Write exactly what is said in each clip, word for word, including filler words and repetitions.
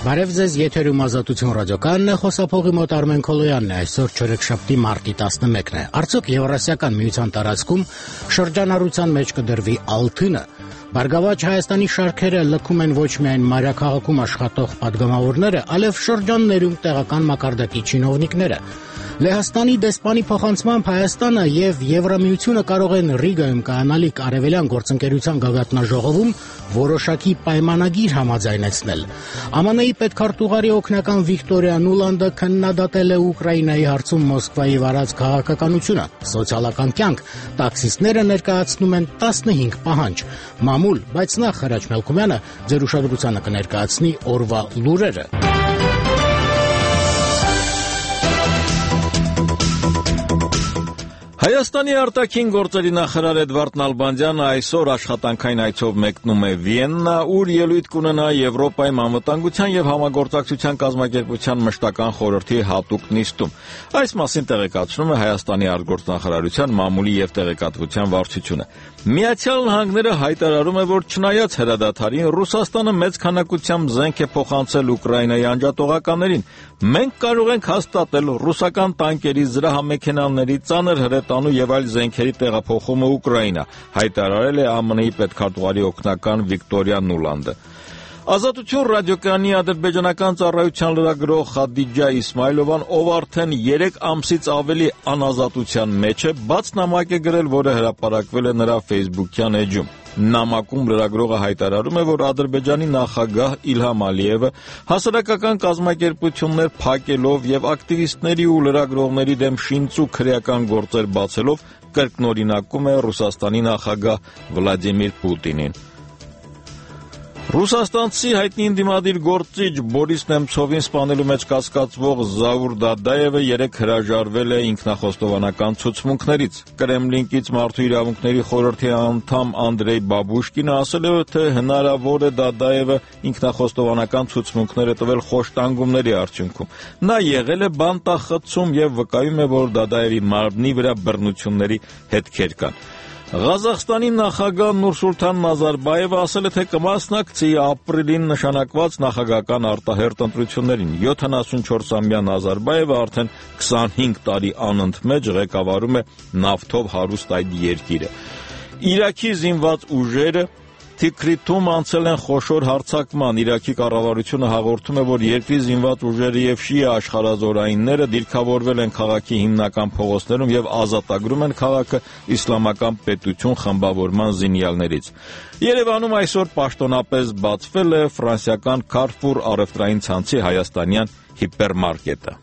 Բարև ձեզ, եթերում Ազատություն ռադիոկայանն է, խոսափողի մոտ Արմեն Քոլոյանն է, այսօր չորեքշաբթի մարտի տասնմեկն է։ Արդյոք Եվրասիական միության տարածքում շրջանառության մեջ կդրվի Ալթինը։ Բարգավաճ Հայաստանի շարքերը լքում են ոչ միայն մայրաքաղաքում աշխատող падգամավորները, այլև շրջաններում տեղական մակարդակի չինովնիկները։ Լեհաստանի դեսպանի փոխանցմամբ Հայաստանը եւ Եվրամիությունը կարող են Ռիգայում կայանալիք արևելյան գործընկերության գագաթնաժողովում որոշակի պայմանագիր համաձայնեցնել։ ԱՄՆ-ի պետքարտուղարի օգնական Վիկտորիա Նուլանդը քննադատել է Ուկրաինայի հարցում Մոսկվայի վարած քաղաքականությունը։ Սոցիալական կյանք տաքսիստները ներկայացնում են տասնհինգ պահանջ։ Մամուլ, բայց նախ Հրաչ Մելքումյանը ձեր ուշադրությանը կներկայացնի օրվա լուրերը։ Հայաստանի արտաքին գործերի նախարար Էդվարդ Նալբանդյանը այսօր աշխատանքային այցով մեկնում է Վիեննա, ուր ելույթ կունենա Եվրոպայում անվտանգության եւ համագործակցության կազմակերպության մշտական խորհրդի հատուկ նիստում։ Այս մասին տեղեկացնում է Հայաստանի արտգործնախարարության մամուլի եւ տեղեկատվության վարչությունը։ Միացյալ Նահանգները հայտարարում է, որ չնայած հրադադարին Ռուսաստանը մեծ քանակությամբ զենք է փոխանցել Ուկրաինայի անջատողականներին։ Մենք կարող ենք հաստատել ռուսական տանկերի, զրահամեքենաների, ծանր հրետանու եւ այլ զենքերի տեղափոխումը Ուկրաինա, հայտարարել է ԱՄՆ-ի պետքարտուղարի օգնական Վիկտորիա Նուլանդը։ Ազատություն ռադիոկայանի ադրբեջանական ծառայության լրագրող Խադիջա Իսմայլովան, ով արդեն երեք ամսից ավելի անազատության մեջ է, բաց նամակ է գրել, որը հրապարակվել է նրա Facebook-յան էջում։ Նամակում լրագրողը հայտարարում է, որ Ադրբեջանի նախագահ Իլհամ Ալիևը հասարակական կազմակերպություններ փակելով եւ ակտիվիստների ու լրագրողների դեմ շինծու քրեական գործեր բացելով կրկնօրինակում է Ռուսաստանի նախագահ Վլադիմիր Պուտինին։ Ռուսաստանցի հայտնի ընդդիմադիր գործիչ Բորիս Նեմցովին սպանելու մեջ կասկածվող Զաուր Դադաևը երեկ հրաժարվել է ինքնախոստովանական ցուցմունքներից։ Կրեմլինկից Մարդու իրավունքների խորհրդի անդամ Անդրեյ Բաբուշկինը ասել է, թե հնարավոր է Դադաևը ինքնախոստովանական ցուցմունքները տվել խոշտանգումների արդյունքում։ Նա եղել է բանտախցում եւ վկայում է, որ Դադաևի մարմնի վրա բռնությունների հետքեր կան։ Ղազախստանի նախագահ Նուրսուլթան Նազարբայևը ասել է, թե կմասնակցի ապրիլին նշանակված նախագահական արտահերթ ընտրություններին։ յոթանասունչորսամյա Նազարբայևը արդեն քսանհինգ տարի անընդմեջ ղեկավարում է նավթով հարուստ այդ երկիրը։ Իրաքի զինված ուժերը Թիքրիթում անցել են խոշոր հարձակման։ Իրաքի կառավարությունը հաղորդում է, որ երկրի զինված ուժերը եւ շիա աշխարհազորայինները դիրքավորվել են քաղաքի հիմնական փողոցներում եւ ազատագրում են քաղաքը իսլամական պետություն խմբավորման զինյալներից։ Երևանում այսօր պաշտոնապես բացվել է ֆրանսիական Carrefour առևտրային ցանցի հայաստանյան հիպերմարկետը։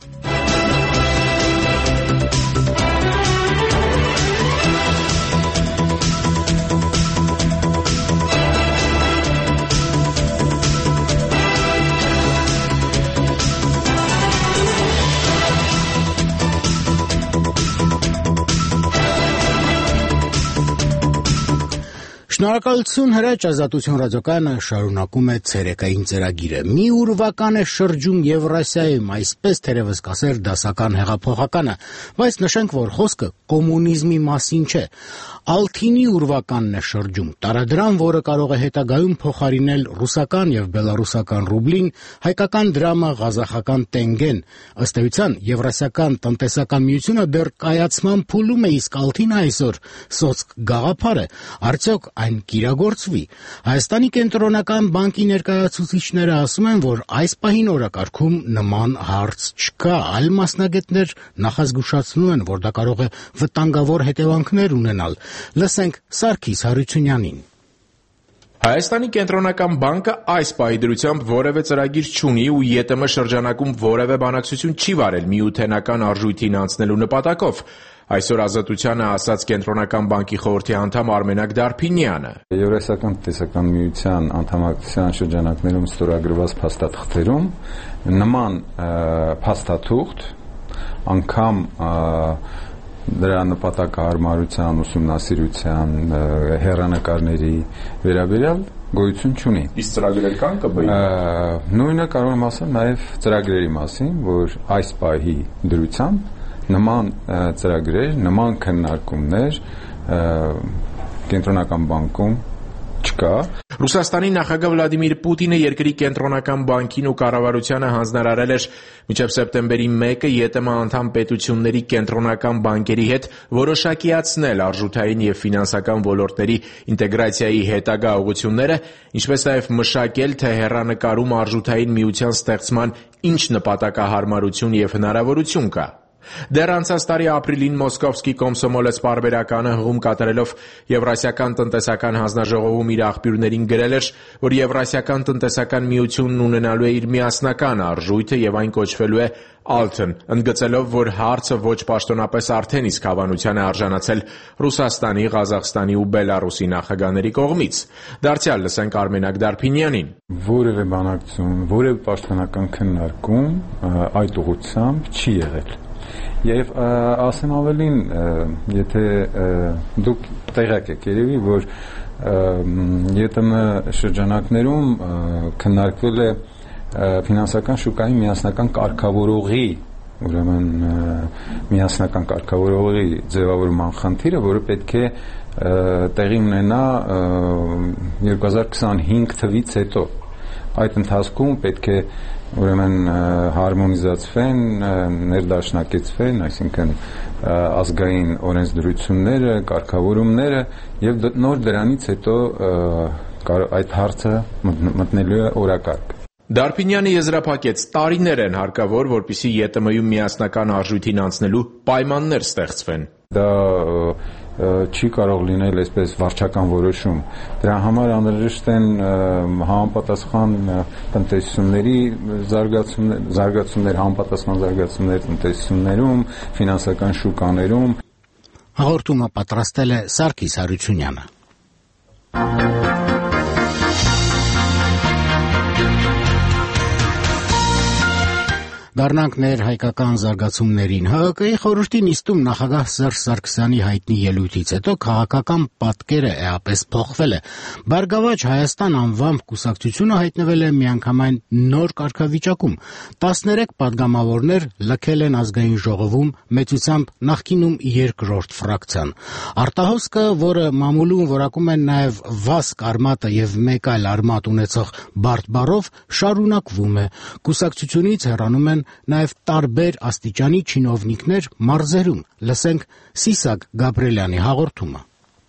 Շնորհակալություն Հրաչ, Ազատություն ռադիոկայանը շարունակում է ցերեկային ծրագիրը։ Մի ուրվական է շրջում Եվրասիայում, այսպես թերևս կասեր դասական հեղափոխականը, բայց նշենք, որ խոսքը կոմունիզմի մասին չէ։ Ալթինի ուրվականն է շրջում, տարադրան, որը կարող է հետագայում փոխարինել ռուսական եւ բելարուսական ռուբլին, հայկական դրամը, ղազախական տենգեն։ Ըստ էության, Եվրասիական տնտեսական միությունը դեռ կայացման փուլում է, իսկ Ալթինը այսօր սոցկ գաղափար է։ Արդյոք այն կիրագործվի։ Հայաստանի կենտրոնական բանկի ներկայացուցիչները ասում են, որ այս պահին օրակարգում նման հարց չկա, այլ մասնագետներ նախազգուշացնում են, որ դա կարող է վտանգավոր հետևանքներ ունենալ։ Լսենք Սարգիս Հարությունյանին։ Հայաստանի կենտրոնական բանկը այս պահի դրությամբ որևէ ծրագիր չունի ու ԵՏՄ շրջանակում որևէ բանակցություն չի վարել միութենական արժույթին անցնելու նպատակով։ Այսօր Ազատությանը ասաց կենտրոնական բանկի խորհրդի անդամ Արմենակ Դարփինյանը։ Եվրասիական տնտեսական միության անդամակցության շրջանակներում ստորագրված փաստաթղթերում նման փաստաթուղթ անգամ դրա նպատակահարմարության, ուսումնասիրության, հեռանկարների վերաբերյալ գոյություն չունի։ Իսկ ծրագրեր կան ԿԲ-ի։ Նույնը կարող եմ ասել նաև ծրագրերի մասին, որ այս պահի դրությամբ նման ծրագրեր, նման քննարկումներ կենտրոնական բանկում չկա։ Ռուսաստանի նախագահ Վլադիմիր Պուտինը երկրի կենտրոնական բանկին ու կառավարությանը հանձնարարել էր մինչև սեպտեմբերի մեկը ԵՏՄ անդամ պետությունների կենտրոնական բանկերի հետ որոշակիացնել արժութային եւ ֆինանսական ոլորտների ինտեգրացիայի հետագա ուղղությունները, ինչպես նաեւ մշակել, թե հեռանկարում արժութային միության ստեղծման ինչ նպատակահարմարություն եւ հնարավորություն կա։ Դեռ անցած տարի ապրիլին Մոսկովսկի Կոմսոմոլեց պարբերականը հղում կատարելով Եվրասիական տնտեսական հանձնաժողովում իր աղբյուրներին գրել էր, որ Եվրասիական տնտեսական միությունն ունենալու է իր միասնական արժույթը եւ այն կոչվելու է Alten, ընդգծելով, որ հարցը ոչ պաշտոնապես արդեն իսկ հավանության է արժանացել Ռուսաստանի, Ղազախստանի ու Բելարուսի նախագահների կողմից։ Դարձյալ լսենք Արմենակ Դարփինյանին։ Որևէ բանակցություն, որևէ պաշտոնական քննարկում այդ ուղղությամբ չի եղել։ Եվ ասեմ ավելին, եթե դուք տեղյակ եք երևի, որ ԵՏՄ շրջանակներում քննարկվել է ֆինանսական շուկայի միասնական կարգավորողի, ուրեմն միասնական կարգավորողի ձևավորման խնդիրը, որը պետք է տեղի ունենա երկու հազար քսանհինգ թվականից հետո։ Այդ ընթացքում պետք է ուրեմն հարմոնիզացվեն, ներդաշնակեցվեն, այսինքն ազգային օրենսդրությունները, կարգավորումները եւ նոր դրանից հետո այդ հարցը մտնելու է օրակարգ։ Դարփինյանը եզրափակեց, տարիներ են հարկավոր, որպեսզի ԵՏՄ-ում միասնական արժույթին անցնելու պայմաններ ստեղծվեն։ Դա չի կարող լինել այսպես վարչական որոշում։ Դրա համար անհրաժեշտ են համապատասխան տնտեսությունների զարգացումներ, զարգացումներ, համապատասխան զարգացումներ տնտեսություններում, ֆինանսական շուկաներում։ Հաղորդումը պատրաստել է Սարգիս Հարությունյանը։ Դառնանք ներհայկական զարգացումներին։ ՀՀԿ-ի խորհրդի նիստում նախագահ Սերժ Սարգսյանի հայտնի ելույթից հետո քաղաքական պատկերը էապես փոխվել է։ Բարգավաճ Հայաստան անվամբ կուսակցությունը հայտնվել է միանգամայն նոր կարգավիճակում։ տասներեք падգամավորներ լքել են ազգային ժողովում մեծությամբ նախկինում երկրորդ ֆրակցիան։ Արտահոսքը, որը մամուլում որակում են նաև Վասկ Արմատը եւ մեկ այլ արմատ ունեցող Բարդ Բարով, շարունակվում է։ Կուսակցությունից հեռանում են նաև տարբեր աստիճանի չինովնիկներ մարզերում։ Լսենք Սիսակ Գաբրելյանի հաղորդումը։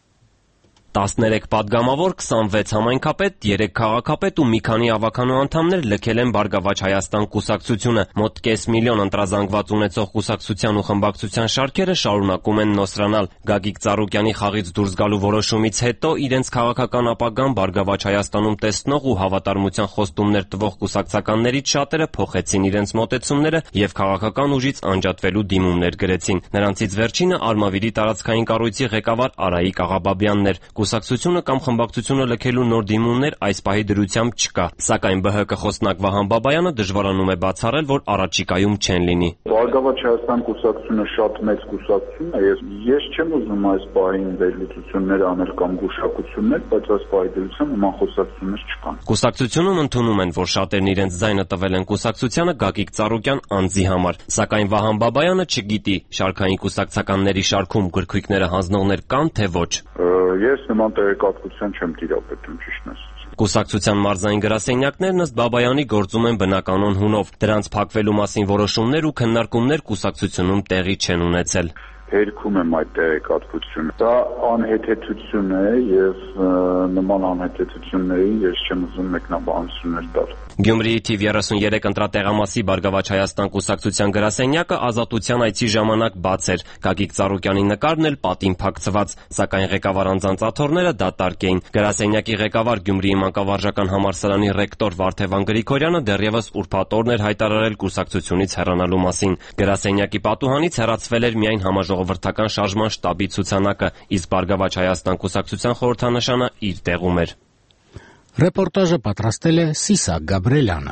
տասներեք падգամավոր, քսանվեց համայնքապետ, երեք քաղաքապետ ու մի քանի ավականու անդամներ լքել են Բարգավաճ Հայաստան կուսակցությունը։ Մոտ կես միլիոն ընտրազանգված ունեցող կուսակցության ու խմբակցության շարքերը շարունակում են նոսրանալ։ Գագիկ Ծառուկյանի խաղից դուրս գալու որոշումից հետո իրենց քաղաքական ապագան Բարգավաճ Հայաստանում տեսնող ու հավատարմության խոստումներ տվող կուսակցականներից շատերը փոխեցին իրենց մոտեցումները եւ քաղաքական ուժից անջատվելու դիմումներ գրեցին։ Նրանցից վերջինը Արմավիրի տարածքային կառույցի ղեկավար Արայիկ Աղաբաբյանն էր։ Կուսակցությունը կամ խմբակցությունը լքելու նոր դիմումներ այս պահի դրությամբ չկա, սակայն ԲՀԿ խոսնակ Վահան Բաբայանը դժվարանում է բացառել, որ առաջիկայում չեն լինի։ Բարգավաճ Հայաստան կուսակցությունը շատ մեծ կուսակցություն է, ես չեմ ուզում այս պահին վերլուծություններ անել կամ գուշակություններ, բայց այս պահի դրությամբ նման խոսակցություններ չկան։ Կուսակցությունում ընդունում են, որ շատերն իրենց ձայնը տվել են կուսակցությանը Գագիկ Ծառուկյան անձի համար, սակայն Վահան Բաբայանը չգիտի շարքային կուսակցականների շարքում գրքույկները հանձնողներ կան, թե ոչ։ Ես նման տեղեկատվություն չեմ տիրապետում, ճիշտն ասած։ Կուսակցության մարզային գրասենյակներն ըստ Բաբայանի գործում են բնականոն հունով։ Դրանց փակվելու մասին որոշումներ ու քննարկումներ կուսակցությունում տեղի չեն ունեցել։ Հերքում եմ այդ տեղեկատվությունը։ Դա անհեթեթություն է եւ նման անհեթեթությունների ես չեմ ուզում մեկնաբանություններ տալ։ Գյումրիի թիվ երեսունյերեք ընտրատեղամասի Բարգավաճ Հայաստան կուսակցության գրասենյակը ազատության այցի ժամանակ բաց էր։ Գագիկ Ծառուկյանի նկարն էլ պատին փակցված, սակայն ղեկավար անձանց աթոռները դատարկ էին։ Գրասենյակի ղեկավար Գյումրիի մանկավարժական համալսարանի ռեկտոր Վարդևան Գրիգորյանը դեռևս ուրբաթ օրն էր հայտարարել կուսակցությունից հեռանալու մասին։ Գրասենյակի պատուհանից հեռացվել էր միայն համաժողովրդական շարժման շտաբի ցուցանակը, իսկ Բարգավաճ Հայաստան կուսակցության խորհրդանշանը իր տեղում էր։ Ռեպորտաժը պատրաստել է Սիսակ Գաբրելյանը։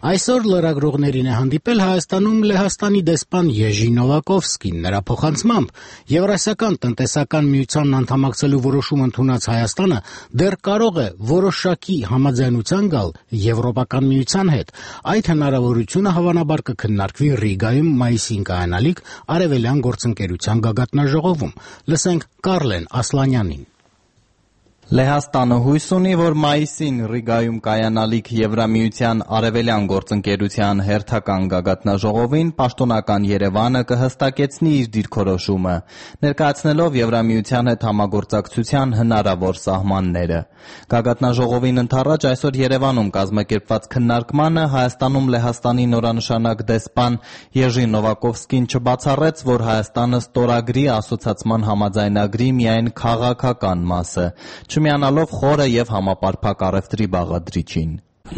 Այսօր լրագրողներին է հանդիպել Հայաստանում Լեհաստանի դեսպան Եժի Նովակովսկին։ Նրա փոխանցմամբ Եվրասիական տնտեսական միությանն անդամակցելու որոշում ընդունած Հայաստանը դեռ կարող է որոշակի համաձայնության գալ Եվրոպական միության հետ։ Այդ հնարավորությունը հավանաբար կքննարկվի Ռիգայում մայիսին կայանալիք Արևելյան գործընկերության գագաթնաժողովում։ Լսենք Կարլեն Ասլանյանին։ Լեհաստանը հույս ունի, որ մայիսին Ռիգայում կայանալիք Եվրամիության Արևելյան գործընկերության հերթական գագաթնաժողովին պաշտոնական Երևանը կհստակեցնի իր դիրքորոշումը, ներկայացնելով Եվրամիության հետ համագործակցության հնարավոր սահմանները։ Գագաթնաժողովին ընդառաջ այսօր Երևանում կազմակերպված քննարկմանը Հայաստանում Լեհաստանի նորանշանակ դեսպան Եժի Նովակովսկին չբացառեց, որ Հայաստանը ստորագրի ասոցիացման համաձայնագրի միայն քաղաքական մասը, չմիանալով խորը եւ համապարփակ առևտրի բաղադրիչին։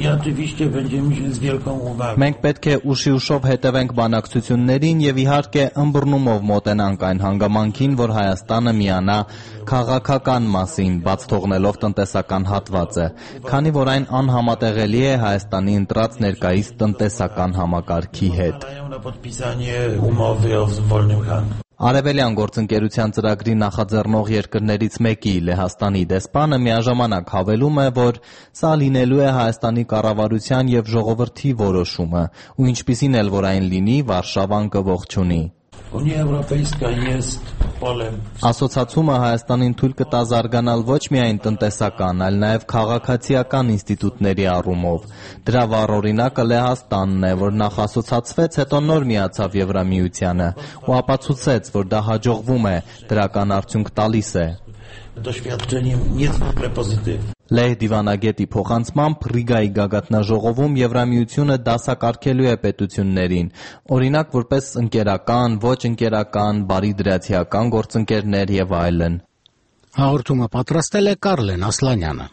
Մենք պետք է ուշի ուշով հետևենք բանակցություններին եւ իհարկե ըմբռնումով մոտենանք այն հանգամանքին, որ Հայաստանը միանա քաղաքական մասին, բաց թողնելով տնտեսական հատվածը, քանի որ այն անհամատեղելի է Հայաստանի ընտրած ներկայիս տնտեսական համակարգի հետ։ Արևելյան գործընկերության ծրագրի նախաձեռնող երկրներից մեկի Լեհաստանի դեսպանը միաժամանակ հավելում է, որ սա լինելու է Հայաստանի կառավարության եւ ժողովրդի որոշումը, ու ինչպիսին էլ որ այն լինի, Վարշավան կողջունի։ Ասոցիացումը Հայաստանին թույլ կտա զարգանալ ոչ միայն տնտեսական, այլ նաև քաղաքացիական ինստիտուտների առումով։ Դրա վառ օրինակը Լեհաստանն է, որ նախ ասոցիացվեց, հետո նոր միացավ Եվրամիությանը ու ապացուցեց, որ դա հաջողվում է, դրական արդյունք տալիս է։ Լեհ դիվանագետի փոխանցմամբ Ռիգայի գագաթնաժողովում Եվրամիությունը դասակարգելու է պետություններին, օրինակ որպես ընկերական, ոչ ընկերական, բարիդրացիական գործընկերներ եւ այլն։ Հաղորդումը պատրաստել է Կարլեն Ասլանյանը։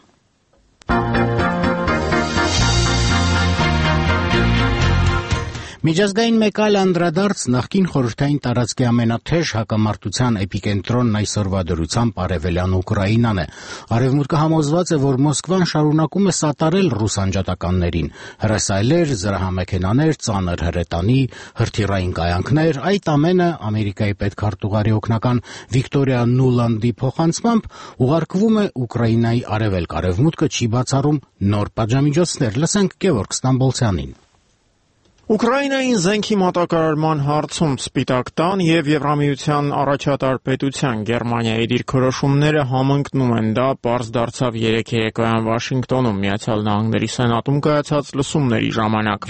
Միջազգային մեկ այլ անդրադարձ նախկին խորհրդային տարածքի ամենաթեժ հակամարտության էպիկենտրոնն այսօրվա դրությամբ Արևելյան Ուկրաինան է։ Արևմուտքը համոզված է, որ Մոսկվան շարունակում է սատարել ռուս անջատականներին։ Հրասայլեր, զրահամեքենաներ, ծանր հրետանի, հրթիռային կայանքներ, այդ ամենը Ամերիկայի պետքարտուղարի օգնական Վիկտորիա Նուլանդի փոխանցմամբ ուղարկվում է Ուկրաինայի արևելք-արևմուտքը չի բացառում նոր պատժամիջոցներ։ Լսենք Գևորգ Ստամբոլցյանին։ Ուկրաինային զենքի մատակարարման հարցում Սպիտակ տան եւ Եվրամիության առաջատար պետության Գերմանիայի դիրքորոշումները համընկնում են։ Դա պարզ դարձավ երեկ երեկոյան Վաշինգտոնում Միացյալ Նահանգների Սենատում կայացած լսումների ժամանակ։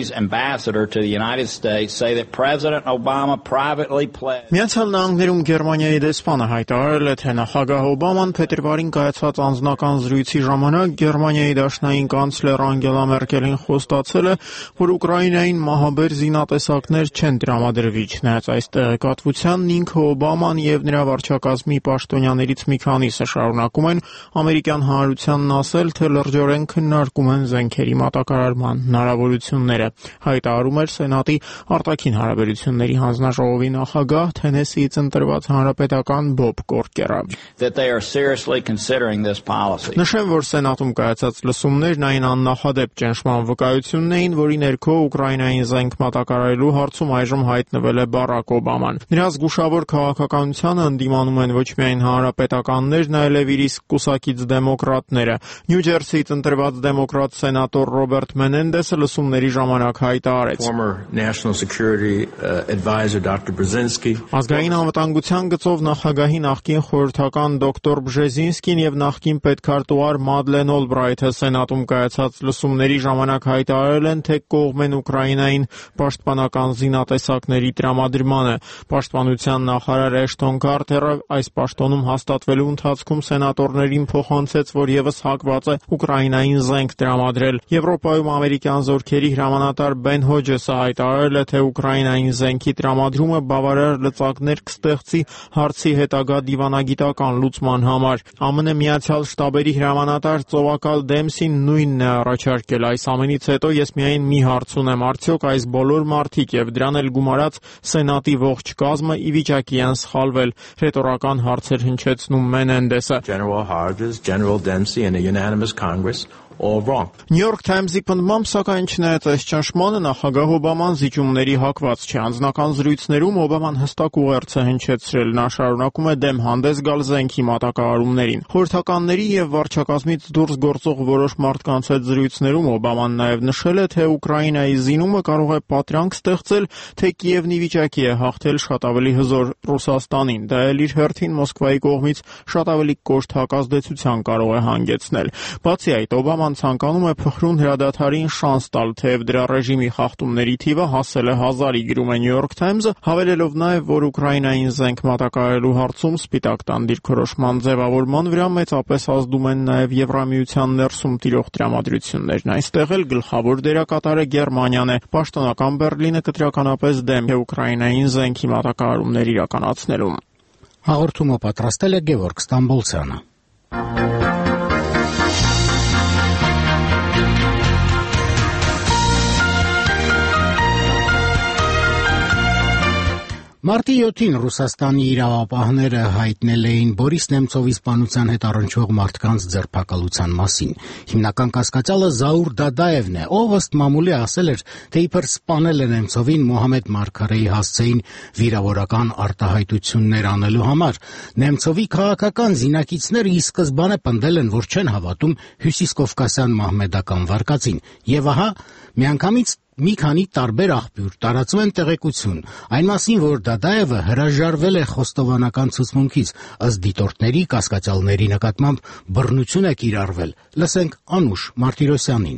Միացյալ Նահանգներում Գերմանիայի դեսպանը հայտարարել է, թե նախագահ Օբաման փետրվարին կայացած անձնական զրույցի ժամանակ Գերմանիայի դաշնային կանցլեր Անգելա Մերկելին խոստացել է, որ Ուկրաինայի մահաբեր զինատեսակներ չեն տրամադրվի, չնայած այս տեղեկատվությանն ինքը Օբաման եւ նրա վարչակազմի պաշտոնյաներից մի քանիսը շարունակում են ամերիկյան հանրությանն ասել, թե լրջորեն քննարկում են զենքերի մատակարարման հնարավորությունները, հայտարարում էր Սենատի արտաքին հարաբերությունների հանձնաժողովի նախագահ Թենեսիից ընտրված հանրապետական Բոբ Կորկերը։ Նշեմ, որ Սենատում կայացած լսումներն այն աննախադեպ ճնշման վկայությունն էին, որի ներքո Ուկրաինային զենք մատակարարելու հարցում այժմ հայտնվել է Բարակ Օբաման։ Նրա զգուշավոր քաղաքականությանը ընդդիմանում են ոչ միայն հանրապետականներն, այլև իր իսկ կուսակից դեմոկրատները։ Նյու Ջերսիից ընտրված դեմոկրատ սենատոր Ռոբերտ Մենենդեսը լսումների ժամանակ հայտարարեց. Ազգային անվտանգության գծով նախագահի նախկին խորհրդական դոկտոր Բժեզինսկին եւ նախկին պետքարտուղար Մադլեն Օլբրայթը Սենատում կայացած լսումների ժամանակ հայտարարել են, թե կողմ են Ուկրաինային պաշտպանական զինատեսակների տրամադրմանը։ Պաշտպանության նախարար Էշթոն Քարթերը այս պաշտոնում հաստատվելու ընթացքում սենատորներին փոխանցեց, որ եւս հակված է Ուկրաինային զենք տրամադրել։ Եվրոպայում ամերիկյան զորքերի հրամանատար Բեն Հոջեսը հայտարարել է, թե Ուկրաինային զենքի տրամադրումը բավարար լծակներ կստեղծի հարցի հետագա դիվանագիտական լուծման համար։ ԱՄՆ Միացյալ Շտաբերի հրամանատար Ծովակալ Դեմսին նույնն է առաջարկել։ Այս ամենից հետո ես միայն մի հարց ունեմ, արդյոք այս բոլոր մարդիկ եւ դրան էլ գումարած Սենատի ողջ կազմը ի վիճակի են սխալվել, ռետորական հարցեր հնչեցնում Մենենդեսը։ or wrong. New York Times-ի պնդմամբ, սակայն չնայած ճնշմանը, նախագահ Օբաման զիջումների հակված չէ։ Անձնական զրույցներում Օբաման հստակ ուղերձ է հնչեցրել, նա շարունակում է դեմ հանդես գալ զենքի մատակարարումներին։ Խորհրդականների եւ վարչակազմից դուրս գործող որոշ մարդկանց հետ զրույցներում Օբաման նաեւ նշել է, թե Ուկրաինայի զինումը կարող է պատրանք ստեղծել, թե Կիևն ի վիճակի է հաղթել շատ ավելի հզոր Ռուսաստանին։ Դա էլ իր հերթին Մոսկվայի կողմից շատ ավելի կոշտ հակազդեցության կարող է հանգեցնել։ Բացի այդ, Օբաման ցանկանում է փխրուն հրադադարին շանս տալ, թեև դրա ռեժիմի խախտումների թիվը հասել է հազարի, գրում է New York Times-ը, հավելելով նաև, որ Ուկրաինային զենք մատակարարելու հարցում Սպիտակ տան դիրքորոշման ձևավորման վրա մեծապես ազդում են նաև Եվրամիության ներսում տիրող տրամադրություններն։ Այստեղ էլ գլխավոր դերակատարը Գերմանիան է։ Պաշտոնական Բեռլինը կտրականապես դեմ է Ուկրաինային զենքի մատակարարումներ իրականացնելուն։ Հաղորդումը պատրաստել է Գևորգ Ստամբոլցյանը։ Մարտի յոթին Ռուսաստանի իրավապահները հայտնել էին Բորիս Նեմցովի սպանության հետ առնչվող մարդկանց ձերբակալության մասին։ Հիմնական կասկածյալը Զաուր Դադաևն է, ով ըստ մամուլի ասել էր, թե իբր սպանել է Նեմցովին Մոհամեդ Մարգարեի հասցեին վիրավորական արտահայտություններ անելու համար։ Նեմցովի քաղաքական զինակիցները ի սկզբանե պնդել են, որ չեն հավատում հյուսիսկովկասյան մահմեդական վարկածին։ Եվ ահա, միանգամից մի քանի տարբեր աղբյուր տարածում են տեղեկություն այն մասին, որ Դադաևը հրաժարվել է խոստովանական ցուցմունքից, ըստ դիտորդների կասկածյալների նկատմամբ բռնություն է կիրառվել։ Լսենք Անուշ Մարտիրոսյանին։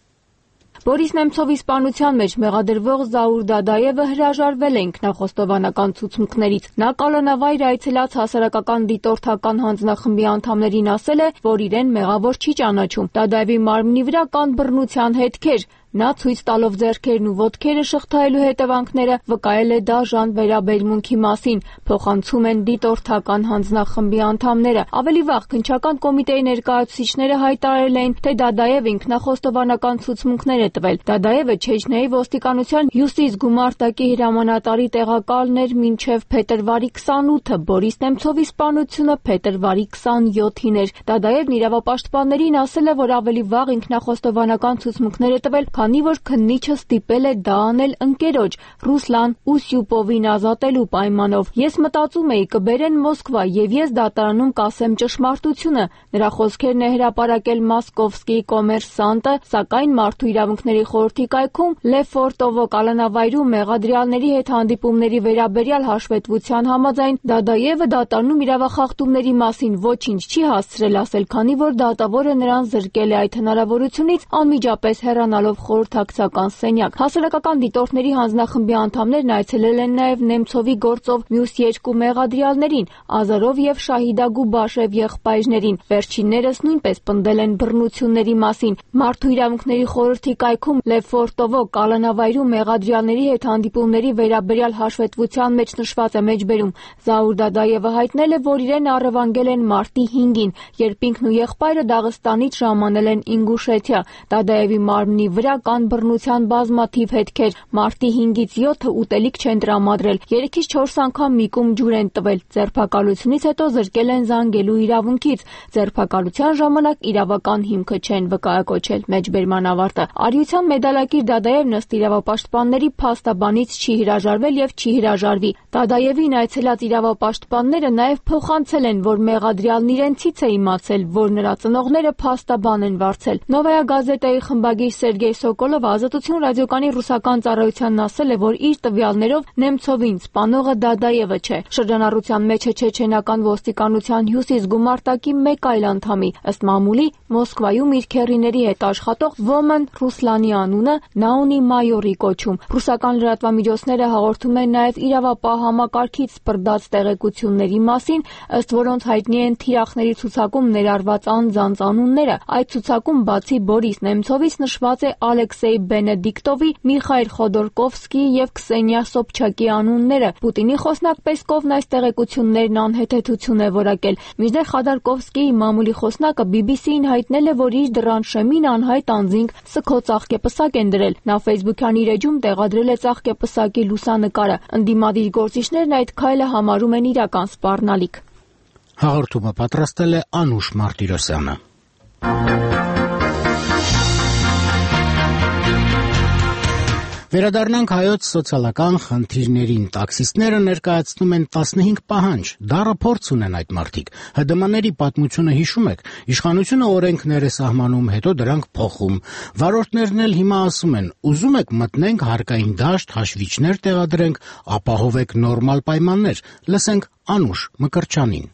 Բորիս Նեմցովի սպանության մեջ մեղադրվող Զաուր Դադաևը հրաժարվել է ինքնախոստովանական ցուցմունքներից։ Նա կալանավայր այցելած հասարակական դիտորդական հանձնախմբի անդամներին ասել է, որ իրեն մեղավոր չի ճանաչում։ Դադաևի մարմնի վրա կան բռնության հետքեր։ Նա ցույց տալով ձեռքերն ու ոտքերը շղթայելու հետևանքները վկայել է դաժան վերաբերմունքի մասին, փոխանցում են դիտորդական հանձնախմբի անդամները։ Ավելի վաղ քննչական կոմիտեի ներկայացուցիչները հայտարարել էին, թե Դադաևը ինքնախոստովանական ցուցմունքներ է տվել։ Դադաևը Չեչնիայի ոստիկանության հյուսիս գումարտակի հրամանատարի տեղակալն էր մինչև փետրվարի քսանութը, Բորիս Նեմցովի սպանությունը փետրվարի քսանյոթին էր։ Դադաևն իրավապաշտպաններին ասել է, որ ավելի վաղ ինքնախոստովանական ցուցմունքներ է տվել, քանի որ քննիչը ստիպել է դա անել ընկերոջ Ռուսլան Ուսյուպովին ազատելու պայմանով։ Ես մտածում էի կբերեն Մոսկվա եւ ես դատարանում կասեմ ճշմարտությունը։ Նրա խոսքերն է հրապարակել Մոսկովսկի կոմերսանտը, սակայն Մարդու իրավունքների խորհրդի կայքում Լեֆորտովո կալանավայրում մեղադրյալների հետ հանդիպումների վերաբերյալ հաշվետվության համաձայն Դադաևը դատարանում իրավախախտումների մասին ոչինչ չի հասցրել ասել, քանի որ դատավորը նրան զրկել է այդ հնարավորությունից անմիջապես հեռանալով խորհրդակցական սենյակ։ Հասարակական դիտորդների հանձնախմբի անդամներն այցելել են նաև Նեմցովի գործով մյուս երկու մեղադրյալներին՝ Ազարով եւ Շահիդա Գուբաշև եղբայրներին։ Վերջիններս նույնպես պնդել են բռնությունների մասին։ Մարդու իրավունքների խորհրդի կայքում Լեֆորտովո կալանավայրում մեղադրյալների հետ հանդիպումների վերաբերյալ հաշվետվության մեջ նշված է մեջբերում։ Զաուր Դադաևը հայտնել է, որ իրեն առևանգել են մարտի հինգին, երբ ինքն ու եղբայրը Դաղստանից ժամանել են Ինգուշեթիա։ Դադաևի մարմնի վրա կան բռնության բազմաթիվ հետքեր։ Մարտի հինգից յոթը ուտելիք չեն տրամադրել, երեքից չորս անգամ միկում ջուր են տվել։ Ձերբակալությունից հետո զրկել են զանգելու իրավունքից։ Ձերբակալության ժամանակ իրավական հիմքը չեն վկայակոչել։ Մեջբերման ավարտը։ Արիության մեդալակիր Դադաևն ըստ իրավապաշտպանների փաստաբանից չի հրաժարվել եւ չի հրաժարվի։ Դադաևին այցելած իրավապաշտպանները նաեւ փոխանցել են, որ մեղադրյալն իրենցից է իմացել, որ նրա ծնողները փաստաբան են վարձել։ Նովայա գազետայի խմբագիր Սերգեյ Սոկոլովը Ազատություն ռադիոկանի ռուսական ծառայությանն ասել է, որ իր տվյալներով Նեմցովին սպանողը Դադաևը չէ։ Շրջանառության մեջ է չեչենական ոստիկանության հյուսիս գումարտակի մեկ այլ անդամի, ըստ մամուլի Մոսկվայում իր քեռիների հետ աշխատող Ոմն Ռուսլանի անունը նա ունի մայորի կոչում։ Ռուսական լրատվամիջոցները հաղորդում են նաև իրավապահ համակարգից սպրդած տեղեկությունների մասին, ըստ որոնց հայտնի են թիրախների ցուցակում ներառված անձանց անունները։ Այդ ցուցակում բացի Բորիս Նեմցովից նշված է Ալեքսեյ Բենեդիկտովի, Միխայել Խոդորկովսկիի եւ Քսենիա Սոբչակի անունները։ Պուտինի խոսնակ Պեսկովն այս տեղեկություններն անհեթեթություն է որակել։ Մինչդեռ Խոդորկովսկիի մամուլի խոսնակը բի բի սի-ին հայտնել է, որ իր դռան շեմին անհայտ անձինք սքո ծաղկեպսակ են դրել։ Նա Facebook-յան իր էջում տեղադրել է ծաղկեպսակի լուսանկարը։ Ընդդիմադիր գործիչներն այդ քայլը համարում են իրական սպառնալիք։ Հաղորդումը պատրաստել է Անուշ Մարտիրոսյանը։ Վերադառնանք հայոց սոցիալական խնդիրներին։ Տաքսիստները ներկայացնում են տասնհինգ պահանջ։ Դառը փորձ ունեն այդ մարդիկ։ ՀԴՄ-ների պատմությունը հիշում եք։ Իշխանությունը օրենքներ է սահմանում, հետո դրանք փոխում։ Վարորդներն էլ հիմա ասում են. ուզում եք մտնենք հարկային դաշտ, հաշվիչներ տեղադրենք, ապահովեք նորմալ պայմաններ։ Լսենք Անուշ Մկրտչյանին։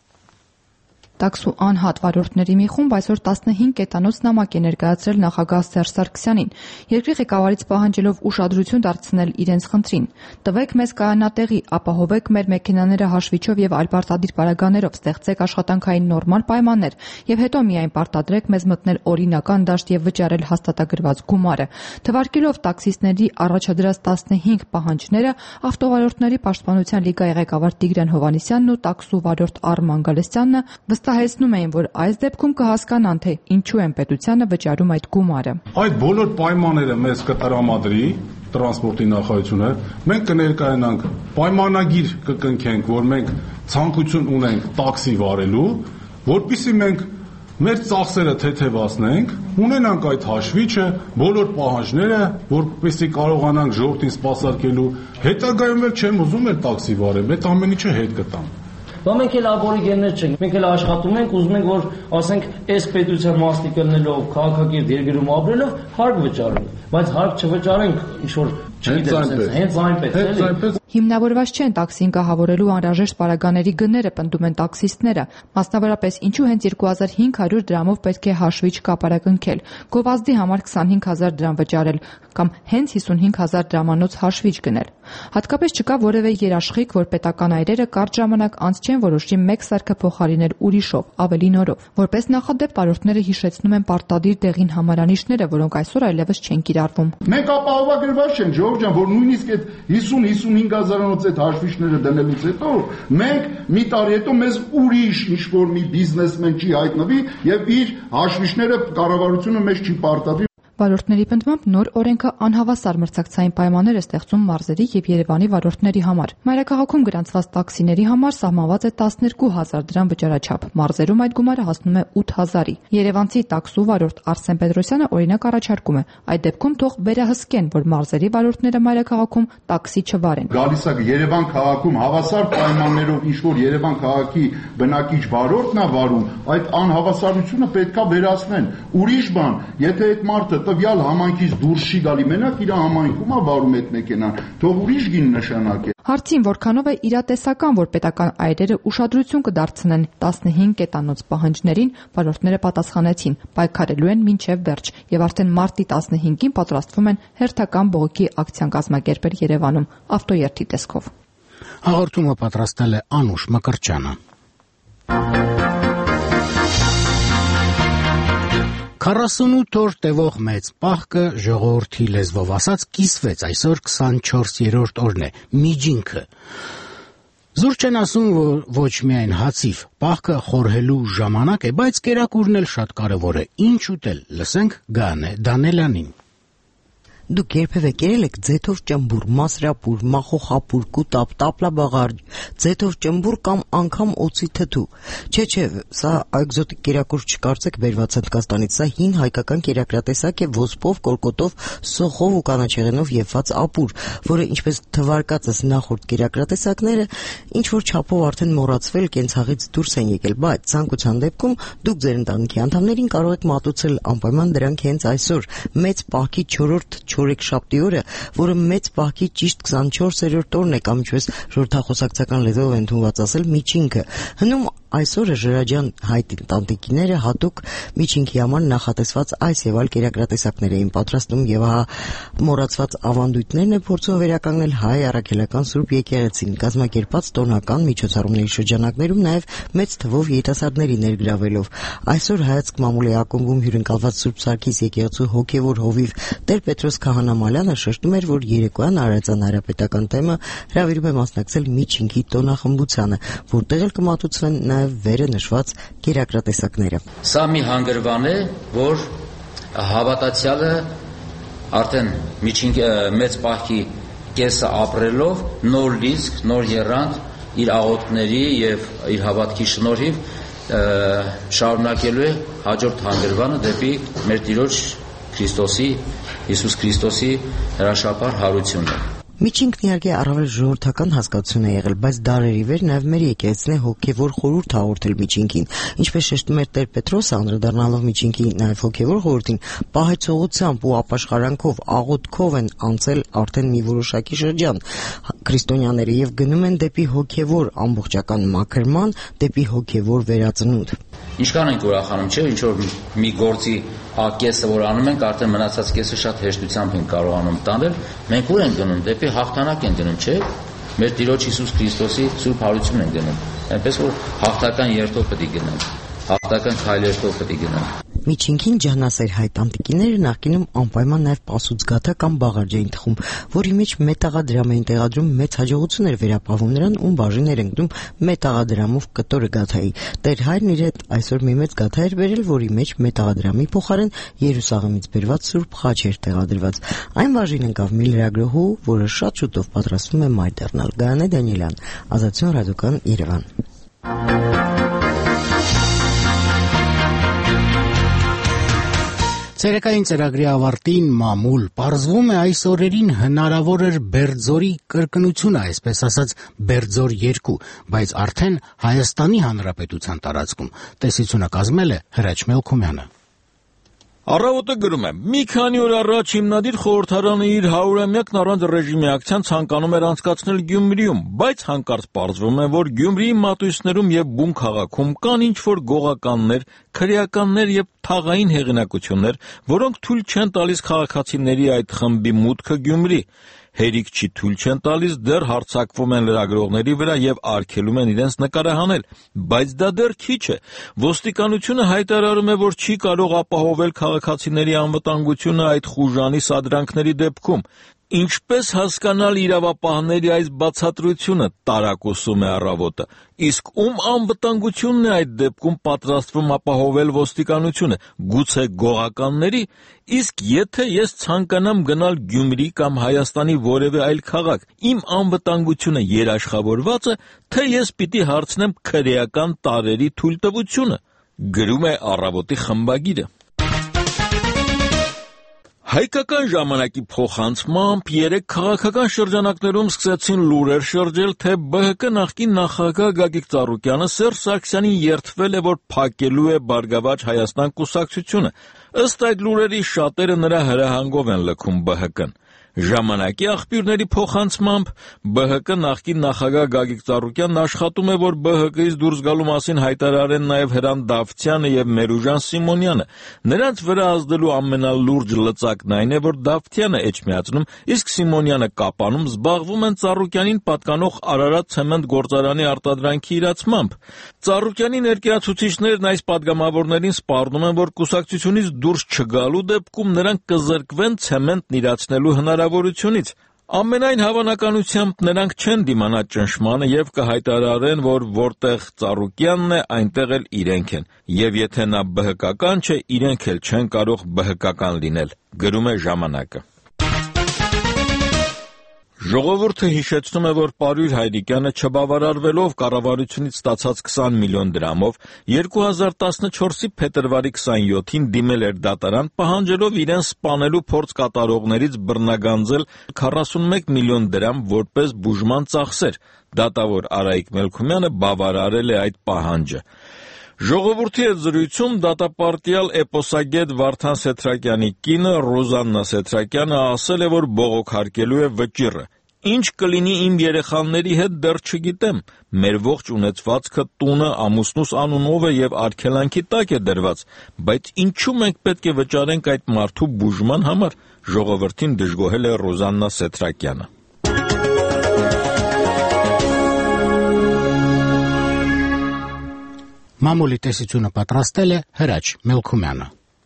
Տաքսու անհատ վարորդների մի խումբ այսօր տասնհինգ կետանոց նամակ է ներկայացրել նախագահ Սերժ Սարգսյանին, երկրի ղեկավարից պահանջելով ուշադրություն դարձնել իրենց խնդրին։ Տվեք մեզ կայանատեղի, ապահովեք մեր մեքենաները հաշվիչով եւ այլ պարտադիր պարագաներով, ստեղծեք աշխատանքային նորմալ պայմաններ եւ հետո միայն պարտադրեք մեզ մտնել օրինական դաշտ եւ վճարել հաստատագրված գումարը։ Թվարկելով տաքսիստների առաջադրած տասնհինգ պահանջները, ավտովարորդների պաշտպանության լիգայի ղեկավար Տիգրան Հովհաննիսյանն ու տաքսու վարորդ Արման Գալստյանը վստահեցնում էին, որ այս դեպքում կհասկանան, թե ինչու են պետությանը վճարում այդ գումարը։ Այդ բոլոր պայմանները մեզ կտրամադրի տրանսպորտի նախարարությունը, մենք կներկայանանք պայմանագիր կկնքենք, որ մենք ցանկություն ունենք տաքսի վարելու, որպեսզի մենք մեր ծախսերը թեթևացնենք, ունենանք այդ հաշվիչը, բոլոր պահանջները, որպեսզի կարողանանք ժողովրդին սպասարկելու, հետագայում էլ չեմ ուզում էլ տաքսի վարել, այդ ամեն ինչը հետ կտամ։ Բա մենք էլ աբորիգեններ չենք, մենք էլ աշխատում ենք, ուզում ենք, որ ասենք այս պետության մասնիկ ելնելով, քաղաքակիրթ երկրում ապրելով, հարկ վճարենք, բայց հարկ չվճարենք, ինչ որ չգիտեմ, հենց այնպես էլի։ Հիմնավորված չեն տաքսին կահավորելու անհրաժեշտ պարագաների գները, պնդում են տաքսիստները, մասնավորապես ինչու հենց երկու հազար հինգ հարյուր դրամով պետք է հաշվիչ կապարակնքել, գովազդի համար քսանհինգ հազար դրամ վճարել կամ հենց հիսունհինգ հազար դրամանոց հաշվիչ գնել։ Հատկապես չկա որևէ երաշխիք, որ պետական այրերը կարճ ժամանակ անց չեն որոշի մեկ սարքը փոխարինել ուրիշով, ավելի նորով։ Որպես նախադեպ վարորդները հիշեցնում են պարտադիր դեղին համարանիշները, որոնք այսօր այլևս չեն կիրառվում։ Մենք ապահովագրված չենք, Ժողովուրդ ջան, որ նույնիսկ այդ հիսուն հիսունհինգ հազարանոց այդ հաշվիչները դնելուց հետո մենք մի տարի հետո մեզ ուրիշ ինչ-որ մի բիզնեսմեն չի հայտնվի եւ իր հաշվիչները կառավարությունը մեզ չի պարտադրի։ Վարորդների պնդմամբ նոր օրենքը անհավասար մրցակցային պայմաններ է ստեղծում մարզերի եւ Երևանի վարորդների համար։ Մայրաքաղաքում գրանցված տաքսիների համար սահմանված է տասներկու հազար դրամ վճարաչափ։ Մարզերում այդ գումարը հասնում է ութ հազարի։ Երևանցի տաքսու վարորդ Արսեն Պետրոսյանը օրինակ առաջարկում է. այդ դեպքում թող վերահսկեն, որ մարզերի վարորդները Մայրաքաղաքում տաքսի չվարեն։ Գալիս է Երևան քաղաքում հավասար պայմաններով ինչ որ Երևան քաղաքի բնակիչ վարորդն է վարում, այդ անհավասարությունը պետքա վերացնեն։ Ուրիշ բան, եթե այդ մարդը տվյալ համայնքից դուրս չի գալի, մենակ իր համայնքում է վարում այդ մեքենան, թող ուրիշ գին նշանակե։ Հարցին որքանով է իրատեսական, որ պետական այրերը ուշադրություն կդարձնեն տասնհինգ կետանոց պահանջներին, վարորդները պատասխանեցին, պայքարելու են մինչև վերջ եւ արդեն մարտի տասնհինգին պատրաստվում են հերթական բողոքի ակցիան կազմակերպել Երևանում ավտոերթի տեսքով։ Հաղորդումը պատրաստել է Անուշ Մկրտչյանը։ քառասունութ օր տևող մեծ պահքը ժողովրդի լեզվով ասած կիսվեց, այսօր քսանչորսերորդ օրն է, միջինքը։ Զուր չեն ասում, որ ոչ միայն հացիվ, պահքը խորհելու ժամանակ է, բայց կերակուրն էլ շատ կարևոր է, ինչ ուտել, լսենք Գանե Դանելյանին։ Դուք երբևէ կերել եք ձեթով ճմբուր, մասրապուր, մախոխապուր, կուտապ, տապլաբաղարջ, ձեթով ճմբուր կամ անգամ օծի թթու։ Չէ, չէ, սա էկզոտիկ կերակուր չկարծեք բերված Հնդկաստանից, սա հին հայկական կերակրատեսակ է ոսպով, կորկոտով, սոխով ու կանաչեղենով եփված ապուր, որը ինչպես թվարկածս նախորդ կերակրատեսակները, ինչ որ չափով արդեն մոռացվել, կենցաղից դուրս են եկել, բայց ցանկության դեպքում դուք ձեր ընտանիքի անդամներին կարող եք մատուցել անպայման դրանք հենց այսօր, մեծ պահքի չորրորդ չորեքշաբթի օրը, որը մեծ պահքի ճիշտ քսանչորսերորդ օրն է կամ ինչպես ժողովրդախոսակցական լեզվով ընդունված ասել միջինքը։ Հնում այսօրը ժրաջան հայ տանտիկիները հատուկ միջինքի համար նախատեսված այս եւ այլ կերակրատեսակներ էին պատրաստում եւ հա մոռացված ավանդույթներն է փորձում վերականգնել հայ առաքելական Սուրբ եկեղեցին կազմակերպած տոնական միջոցառումների շրջանակներում նաեւ մեծ թվով երիտասարդների ներգրավելով։ Այսօր հայացք մամուլի ակումբում հյուրընկալված Սուրբ Սարգիս եկեղեցու հոգեվոր հովիվ Տեր Պետրոս Քահանա Մալյանը շեշտում էր, որ երեկոյան Արարածան հայրապետական թեմը հրավիրում է մասնակցել միջինքի տոնախմբությանը, որտեղ էլ կմատուցվեն նաեւ վերը նշված կերակրատեսակները։ Սա մի հանգրվան է, որ հավատացյալը արդեն միջինքի մեծ պահքի կեսը ապրելով նոր լիցք, նոր եռանդ իր աղոթքների եւ իր հավատքի շնորհիվ շարունակելու է հաջորդ հանգրվանը դեպի մեր Տիրոջ Քրիստոսի Հիսուս Քրիստոսի հրաշափառ հարությունն է։ Միջինքն իհարկե առավել ժողովրդական հասկացություն է եղել, բայց դարերի վեր նաև մեր եկեղեցին է հոգևոր խորհուրդ հաղորդել միջինքին, ինչպես շեշտում էր Տեր Պետրոսը, անդրադառնալով միջինքի նաև հոգևոր խորհրդին, պահեցողությամբ ու ապաշխարանքով, աղոթքով են անցել արդեն մի որոշակի շրջան քրիստոնյաները եւ գնում են դեպի հոգևոր ամբողջական մաքրման, դեպի հոգևոր վերածնունդ։ Ինչքան ենք ուրախանում, չէ՞, ինչ որ մի գործի ակեսը որ անում ենք, արդեն մնացած կեսը շատ հեշտությամբ ենք կարողանում տանել, մենք ուր ենք գնում, դեպի հաղթանակ ենք գնում, չէ՞։ Մեր Տիրոջ Հիսուս Քրիստոսի սուրբ հարություն ենք գնում, այնպես որ հաղթական երթով պետք է գնանք, հաղթական քայլերով պետք է գնանք։ Միջինքին ջահնասեր հայ տանտիկիները նախկինում անպայման նաև պասուծգաթա կամ բաղարջ էին թխում, որի մեջ մետաղադրամ էին տեղադրում, մեծ հաջողություն էր վերապահվում նրան, ում բաժին էր ընկնում մետաղադրամով կտորը գաթայի։ Տեր հայրն իր հետ այսօր մի մեծ գաթա էր բերել, որի մեջ մետաղադրամի փոխարեն Երուսաղեմից բերված սուրբ խաչ էր տեղադրված։ Այն բաժին ընկավ մի լրագրողու, որը շատ շուտով պատրաստվում է մայր դառնալ։ Գայանե Դանիելյան, Ազատություն ռադիոկան, Երևան։ Ցերեկային ծրագրի ավարտին մամուլ պարզվում է այս օրերին հնարավոր էր Բերձորի կրկնությունը, այսպես ասած Բերձոր երկու, բայց արդեն Հայաստանի Հանրապետության տարածքում։ Տեսությունը կազմել է Հրաչ Մելքումյանը։ Առավոտը գրում է. մի քանի օր առաջ հիմնադիր խորհրդարանը իր հարյուրամյակն առանց ռեժիմի ակցիան ցանկանում էր անցկացնել Գյումրիում, բայց հանկարծ պարզվում է, որ Գյումրիի մատույցներում եւ բուն քաղաքում կան ինչ-որ գողականներ, քրեականներ եւ թաղային հեղինակություններ, որոնք թույլ չեն տալիս քաղաքացիների այդ խմբի մուտքը Գյումրի։ Հերիք չի թույլ չեն տալիս, դեռ հարձակվում են լրագրողների վրա եւ արգելում են իրենց նկարահանել, բայց դա դեռ քիչ է։ Ոստիկանությունը հայտարարում է, որ չի կարող ապահովել քաղաքացիների անվտանգությունը այդ խուժանի սադրանքների դեպքում։ Ինչպես հասկանալ իրավապահների այս բացատրությունը, տարակուսում է Առավոտը, իսկ ում անվտանգությունն է այդ դեպքում պատրաստվում ապահովել ոստիկանությունը, գուցե գողականների, իսկ եթե ես ցանկանամ գնալ Գյումրի կամ Հայաստանի որևէ այլ քաղաք, իմ անվտանգությունը երաշխավորված է, թե ես պիտի հարցնեմ քրեական տարրերի թույլտվությունը, գրում է Առավոտի խմբագիրը։ Հայկական ժամանակի փոխանցմամբ երեք քաղաքական շրջանակներում սկսեցին լուրեր շրջել, թե Բ Հ Կ նախկին նախագահ Գագիկ Ծառուկյանը Սերժ Սարգսյանին երդվել է, որ փակելու է Բարգավաճ Հայաստան կուսակցությունը։ Ըստ այդ լուրերի շատերը նրա հրահանգով են լքում Բ Հ Կն։ Ժամանակի աղբյուրների փոխանցմամբ Բ Հ Կ նախկին նախագահ Գագիկ Ծառուկյանն աշխատում է, որ Բ Հ Կ-ից դուրս գալու մասին հայտարարեն նաև Հրանտ Դավթյանը եւ Մերուժան Սիմոնյանը։ Նրանց վրա ազդելու ամենալուրջ լծակն այն է, որ Դավթյանը էջմիածնում, իսկ Սիմոնյանը կապանում զբաղվում են Ծառուկյանին պատկանող Արարատ ցեմենտ գործարանի արտադրանքի իրացմամբ։ Ծառուկյանի ներկայացուցիչներն այս падգամավորներին սպառնում են, որ կուսակցությունից դուրս չգալու դեպքում նրանք կզրկվեն ցեմենտն իրացնելու հնարավորությունից։ Ամենայն հավանականությամբ նրանք չեն դիմանա ճնշմանը եւ կհայտարարեն, որ որտեղ Ծառուկյանն է, այնտեղ էլ իրենք են, եւ եթե նա Բ Հ Կ-ական չէ, իրենք էլ չեն կարող Բ Հ Կ-ական լինել, գրում է Ժամանակը։ Ժողովուրդը հիշեցնում է, որ Պարույր Հայրիկյանը չբավարարվելով կառավարությունից ստացած քսան միլիոն դրամով երկու հազար տասնչորսի փետրվարի քսանյոթին դիմել էր դատարան, պահանջելով իրեն սպանելու փորձ կատարողներից բռնագանձել քառասունմեկ միլիոն դրամ որպես բուժման ծախսեր։ Դատավոր Արայիկ Մելքումյանը բավարարել է այդ պահանջը։ Ժողովրդի հետ զրույցում դատապարտյալ էպոսագետ Վարդան Սեթրակյանի կինը Ռոզաննա Սեթրակյանը ասել է, որ բողոքարկելու է վճիռը։ Ինչ կլինի իմ երեխաների հետ դեռ չգիտեմ։ Մեր ողջ ունեցվածքը տունը ամուսնուս անունով է եւ արգելանքի տակ է դրված, բայց ինչու մենք պետք է վճարենք այդ մարդու բուժման համար, ժողովրդին դժգոհել է Ռոզաննա Սեթրակյանը։ Մամուլի տեսությունը պատրաստել է Հրաչ Մելքումյանը։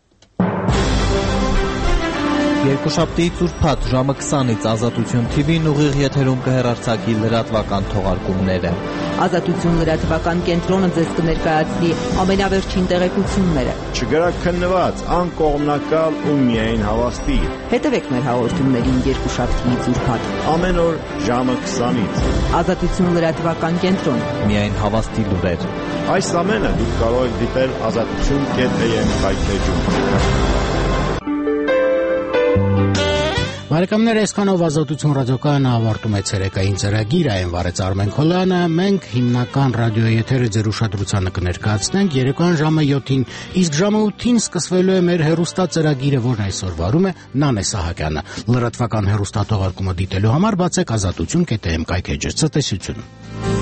Երկուշաբթիից ուրբաթ ժամը քսանից Ազատություն Թի Վին ուղիղ եթերում կհեռարձակի լրատվական թողարկումները։ Ազատություն լրատվական կենտրոնը ձեզ կներկայացնի ամենավերջին տեղեկությունները։ Չգրակ քննված, անկողմնակալ ու միայն հավաստի։ Հետևեք մեր հաղորդումներին երկուշաբթիից ուրբաթ։ Ամեն օր ժամը քսանից։ Ազատություն լրատվական կենտրոն։ Միայն հավաստի լուրեր։ Այս ամենը դուք կարող եք դիտել ազատություն կետ էյ էմ հայտնեջում։ Բարեկամներ, այսքանով Ազատություն ռադիոկայանը ավարտում է ցերեկային ծրագիրը, այն վարեց Արմեն Քոլյանը, մենք հիմնական ռադիոյի եթերը ձեր ուշադրությանը կներկայացնենք երեկոյան ժամը յոթին, իսկ ժամը ութին սկսվելու է մեր հեռուստածրագիրը, որն այսօր վարում է Նանե Սահակյանը։ Լրատվական հեռուստաթողարկումը դիտելու համար բացեք ազատություն կետ էմ կայքեջը։ Ցտեսություն։